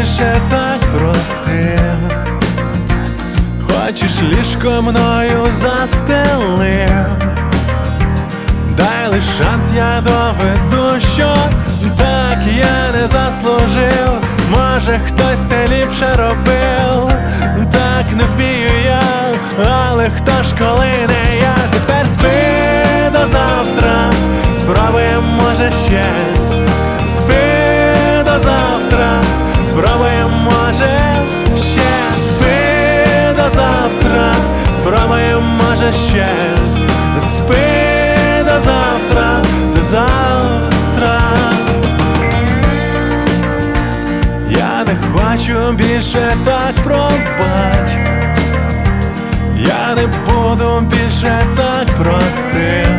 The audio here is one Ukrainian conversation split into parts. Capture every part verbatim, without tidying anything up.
більше так простим. Хочеш ліжко мною застели, дай лиш шанс, я доведу, що так я не заслужив. Може хтось це ліпше робив, так не вмію я, але хто ж коли не я. Тепер спи до завтра, спробуєм може ще. Спи до завтра, спробуєм може ще. Спи до завтра, спробуєм може ще. Спи до завтра, до завтра. Я не хочу більше так, пробач. Я не буду більше так простим.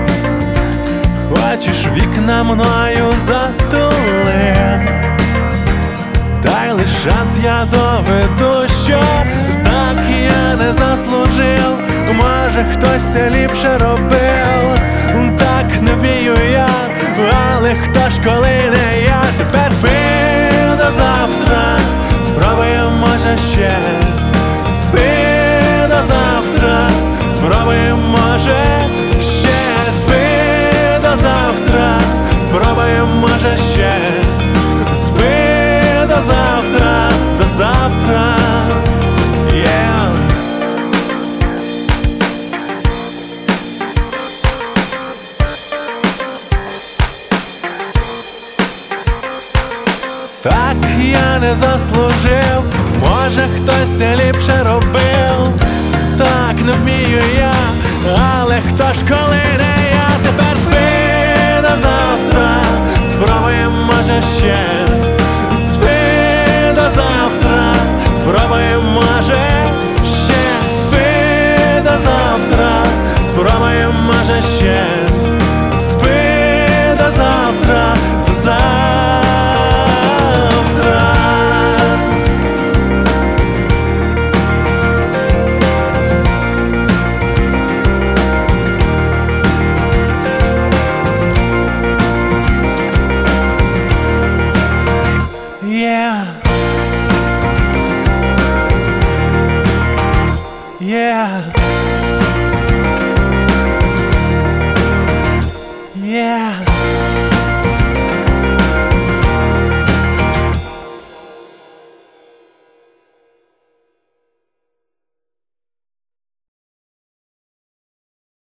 Хочеш вікна мною затули, дай лиш шанс, я доведу, що так я не заслужив. Може хтось це ліпше робив, так не вмію я, але хто ж коли не я. Тепер спи до завтра, спробуєм може ще. Спи до завтра, спробуєм може ще. Спи до завтра, спробуєм може ще. Спи до завтра, до завтра. Yeah. Так я не заслужив, може хтось це ліпше робив. Так не вмію я, але хто ж коли не я. Тепер спи до завтра.